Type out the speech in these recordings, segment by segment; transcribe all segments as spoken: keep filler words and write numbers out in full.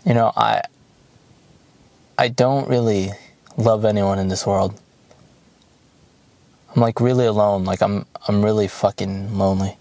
You know, I I don't really love anyone in this world. I'm like really alone. Like I'm I'm really fucking lonely.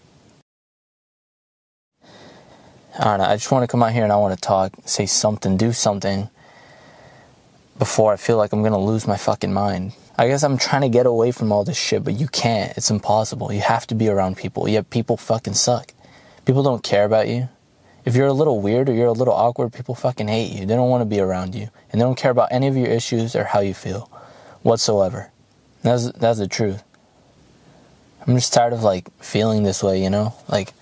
I don't know. I just want to come out here and I want to talk, say something, do something before I feel like I'm going to lose my fucking mind. I guess I'm trying to get away from all this shit, but you can't. It's impossible. You have to be around people. Yet people fucking suck. People don't care about you. If you're a little weird or you're a little awkward, people fucking hate you. They don't want to be around you. And they don't care about any of your issues or how you feel whatsoever. That's, that's the truth. I'm just tired of like feeling this way, you know? Like,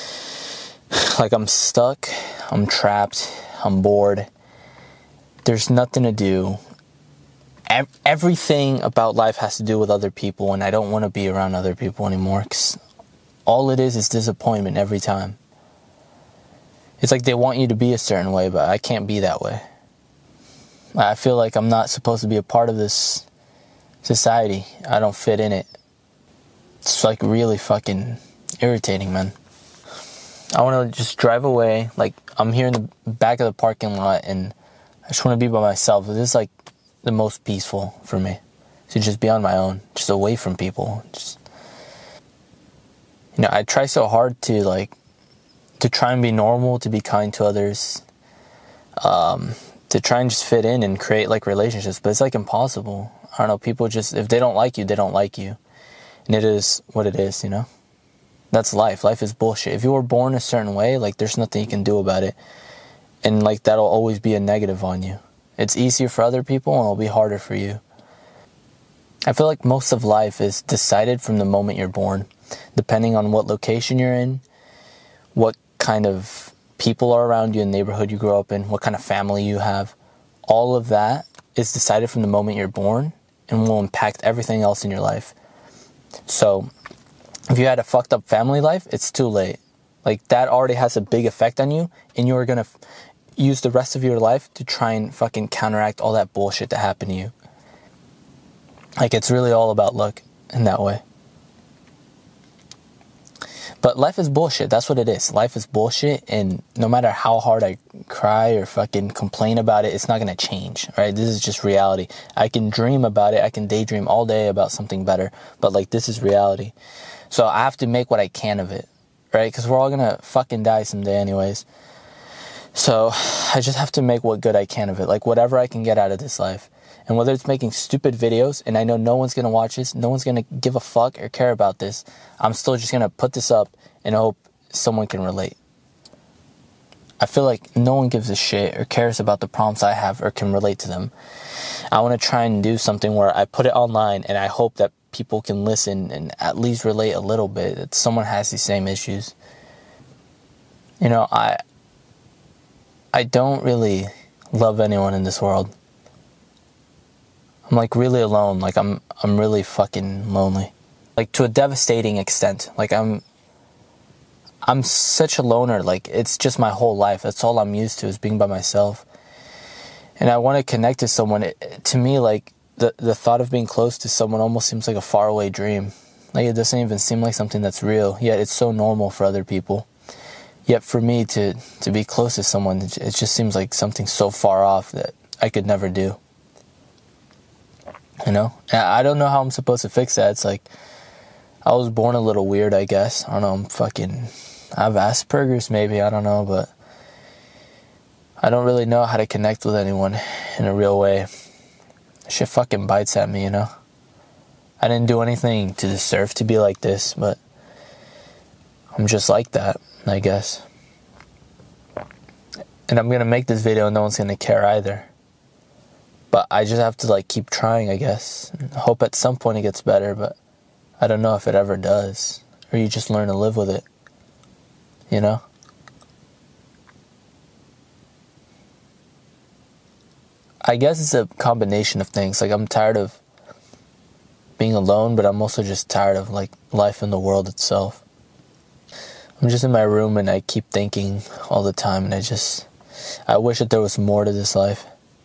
like I'm stuck. I'm trapped. I'm bored. There's nothing to do. Everything about life has to do with other people, and I don't want to be around other people anymore, because all it is is disappointment every time. It's like they want you to be a certain way, but I can't be that way. I feel like I'm not supposed to be a part of this society. I don't fit in it. It's like really fucking irritating, man. I want to just drive away. Like, I'm here in the back of the parking lot, and I just want to be by myself. This is like the most peaceful for me, to just be on my own, just away from people. Just, you know, I try so hard to like to try and be normal, to be kind to others, um, to try and just fit in and create like relationships, but it's like impossible. I don't know. People just, if they don't like you, they don't like you, and it is what it is. You know, that's life. Life is bullshit. If you were born a certain way, like there's nothing you can do about it, and like that'll always be a negative on you. It's easier for other people and it'll be harder for you. I feel like most of life is decided from the moment you're born, depending on what location you're in, what kind of people are around you in the neighborhood you grow up in, what kind of family you have. All of that is decided from the moment you're born and will impact everything else in your life. So if you had a fucked up family life, it's too late. Like that already has a big effect on you, and you're going to f- use the rest of your life to try and fucking counteract all that bullshit that happened to you. Like, it's really all about luck in that way. But life is bullshit. That's what it is. Life is bullshit, and no matter how hard I cry or fucking complain about it, it's not going to change, right? This is just reality. I can dream about it. I can daydream all day about something better, but like, this is reality. So I have to make what I can of it, right? Because we're all going to fucking die someday anyways. So I just have to make what good I can of it, like whatever I can get out of this life. And whether it's making stupid videos, and I know no one's going to watch this, no one's going to give a fuck or care about this, I'm still just going to put this up and hope someone can relate. I feel like no one gives a shit or cares about the problems I have or can relate to them. I want to try and do something where I put it online and I hope that people can listen and at least relate a little bit, that someone has these same issues. You know, I... I don't really love anyone in this world. I'm like really alone. Like I'm I'm really fucking lonely. Like to a devastating extent. Like I'm I'm such a loner. Like it's just my whole life. That's all I'm used to, is being by myself. And I want to connect to someone. It, to me, like the the thought of being close to someone almost seems like a faraway dream. Like it doesn't even seem like something that's real. Yet it's so normal for other people. Yet for me to, to be close to someone, it just seems like something so far off that I could never do. You know? And I don't know how I'm supposed to fix that. It's like, I was born a little weird, I guess. I don't know, I'm fucking... I have Asperger's maybe, I don't know, but... I don't really know how to connect with anyone in a real way. Shit fucking bites at me, you know? I didn't do anything to deserve to be like this, but... I'm just like that, I guess. And I'm gonna make this video and no one's gonna care either. But I just have to like keep trying, I guess. And hope at some point it gets better, but I don't know if it ever does. Or you just learn to live with it. You know? I guess it's a combination of things. Like I'm tired of being alone, but I'm also just tired of like life in the world itself. I'm just in my room and I keep thinking all the time, and I just, I wish that there was more to this life.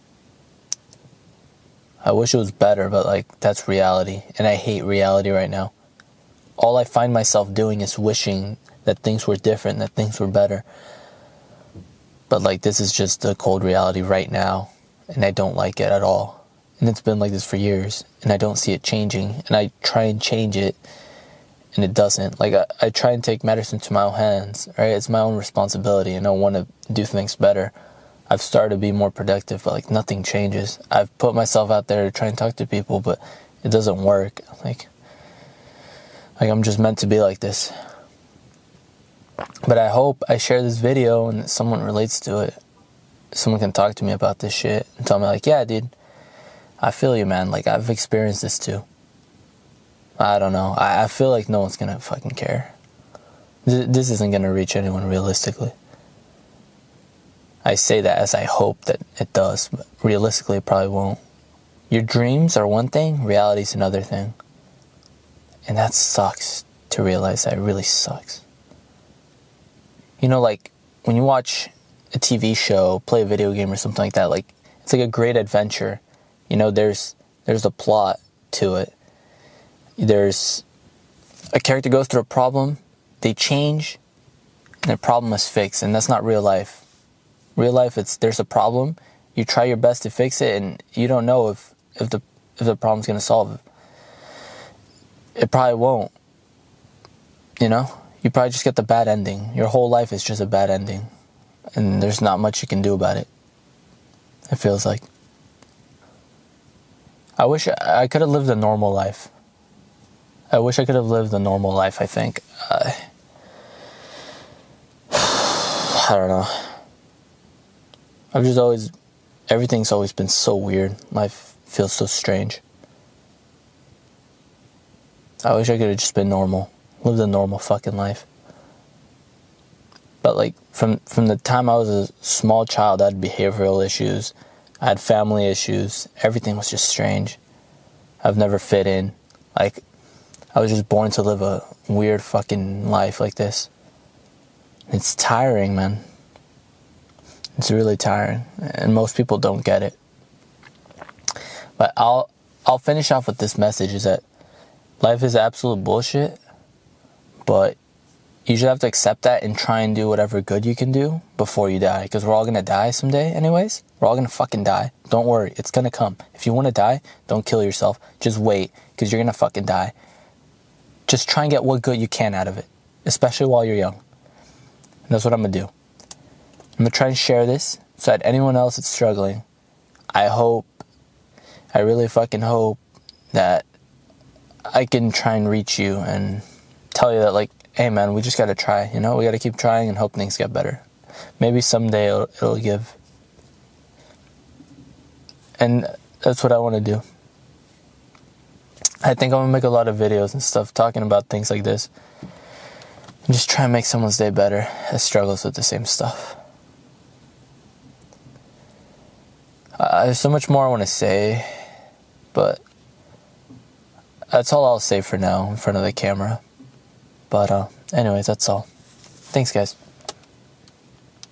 I wish it was better, but like, that's reality, and I hate reality right now. All I find myself doing is wishing that things were different, that things were better. But like, this is just the cold reality right now, and I don't like it at all. And it's been like this for years, and I don't see it changing. And I try and change it, and it doesn't. Like, I, I try and take matters into my own hands, right? It's my own responsibility, and I want to do things better. I've started to be more productive, but like, nothing changes. I've put myself out there to try and talk to people, but it doesn't work. Like, like I'm just meant to be like this. But I hope I share this video and someone relates to it. Someone can talk to me about this shit and tell me like, yeah, dude, I feel you, man. Like, I've experienced this too. I don't know. I, I feel like no one's gonna fucking care. This, this isn't gonna reach anyone realistically. I say that as I hope that it does, but realistically it probably won't. Your dreams are one thing, reality's another thing. And that sucks to realize. That it really sucks. You know, like, when you watch a T V show, play a video game or something like that, like, it's like a great adventure. You know, there's there's a plot to it. There's a character goes through a problem, they change, and their problem is fixed. And that's not real life. Real life, it's there's a problem, you try your best to fix it, and you don't know if, if the if the problem's gonna solve it. It probably won't. You know? You probably just get the bad ending. Your whole life is just a bad ending. And there's not much you can do about it. It feels like. I wish I could have lived a normal life. I wish I could have lived a normal life, I think. Uh, I don't know. I've just always... Everything's always been so weird. Life feels so strange. I wish I could have just been normal. Lived a normal fucking life. But like, from from the time I was a small child, I had behavioral issues. I had family issues. Everything was just strange. I've never fit in. Like, I was just born to live a weird fucking life like this. It's tiring, man. It's really tiring. And most people don't get it. But I'll I'll finish off with this message, is that life is absolute bullshit. But you should have to accept that and try and do whatever good you can do before you die. Because we're all going to die someday anyways. We're all going to fucking die. Don't worry. It's going to come. If you want to die, don't kill yourself. Just wait. Because you're going to fucking die. Just try and get what good you can out of it. Especially while you're young. And that's what I'm going to do. I'm going to try and share this so that anyone else that's struggling, I hope, I really fucking hope that I can try and reach you and tell you that, like, hey man, we just gotta try, you know, we gotta keep trying and hope things get better. Maybe someday it'll, it'll give. And that's what I want to do. I think I'm gonna make a lot of videos and stuff talking about things like this and just try and make someone's day better that struggles with the same stuff. Uh, there's so much more I want to say, but that's all I'll say for now in front of the camera. But uh, anyways, that's all. Thanks, guys.